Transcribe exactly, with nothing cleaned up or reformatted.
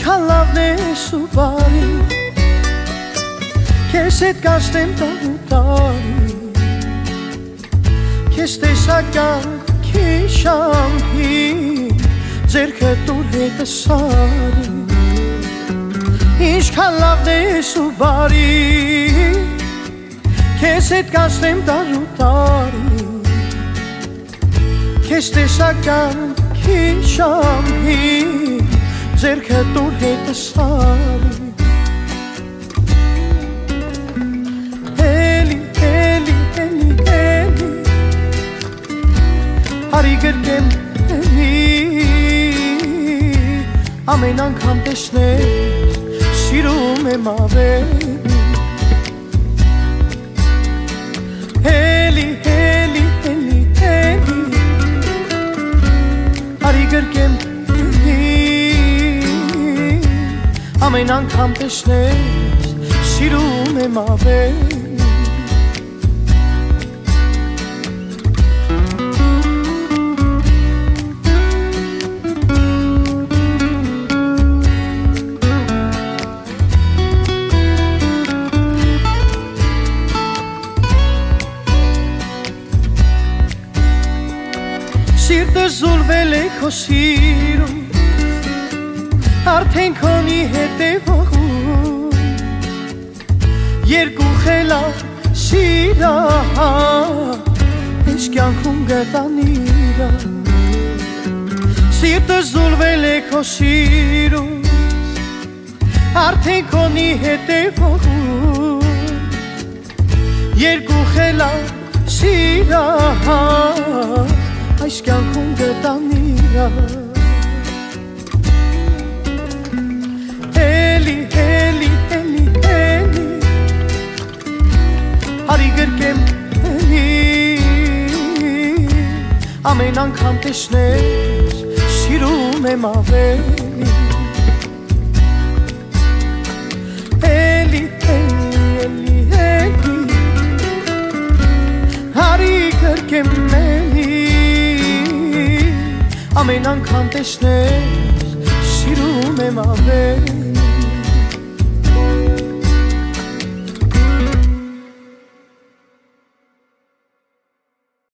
ինչքան լավն ես ու բարի Քեզ հետ կաշտեմ տարու տարի Քեզ տեսական քիշամփի Ձերքը տուր հետը սարի Ինչքան լավն ես ու բարի Քեզ հետ կաշտեմ տարու տարի Քեզ տեսական քիշամփի Ձերքը տուր հետը սարի Էլի, էլի, էլի, էլի Հարի գրկեմ էլի Ամեն անգամ տեսնես Սիրում եմ ավելի Էլի, էլի, էլի, էլի Հարի գրկեմ Ամեն անգամ տեսնես Սիրում եմ ավելի Սիրտս զուլվել է քո սիրում Արդեն քոնի հետ է ողում Երկու խելար սիրահար Ես կյանքում գտան իրար Սիրտս զուլվել է քո սիրում Արդեն քոնի հետ է ողում Երկու խելար սիրահար Այս կյանքում գտան իրար Էլի, էլի, էլի, էլի Հարի գրկեմ էլի Ամեն անգամ տեսնես Սիրում եմ ավելի Էլի, էլի, էլի, էլի Հարի գրկեմ էլի Ամեն անգամ տեսնես Սիրում եմ ավելի